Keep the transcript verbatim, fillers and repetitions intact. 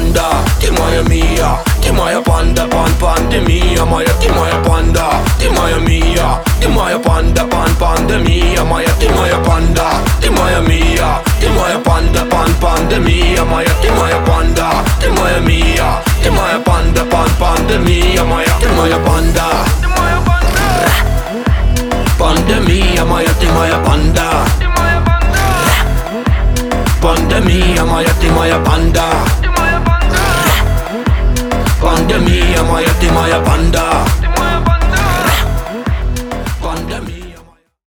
панда, ты моя мия, ты моя панда, пан, пандемия моя, ты моя панда, ты моя мия, ты моя панда, пан, пандемия моя, ты моя панда, ты моя мия, ты моя панда, пан, пандемия моя, ты моя панда, ты моя мия, ты моя панда, пан, пандемия моя, ты моя панда, пандемия моя, ты моя панда, пандемия моя, ты моя